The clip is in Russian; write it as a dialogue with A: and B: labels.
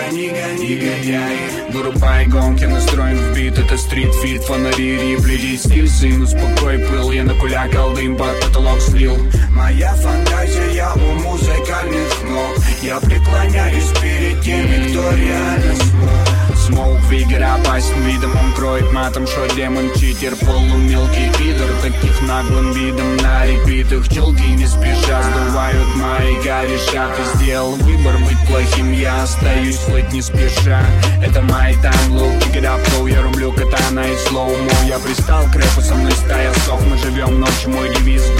A: негодяй. Вырубай гонки, настроен в бит. Это стрит-фит, фонари, рипли, стиль. Сын, успокой пыл, я накулякал дым, под потолок слил. Моя фантазия у музыкальных ног. Я преклоняюсь перед теми, кто реально смог. Смоук, Вигер опасен видом, он кроет матом, шо демон, читер, полумелкий пидор. Таких наглым видом на репитах челки не спеша сдувают мои кореша. Ты сделал выбор быть плохим, я остаюсь плыть не спеша. Это мой таймлоу, Вигер флоу, я рублю катана и слоумо. Я пристал к рэпу, со мной стая сов, мы живем ночью, мой девиз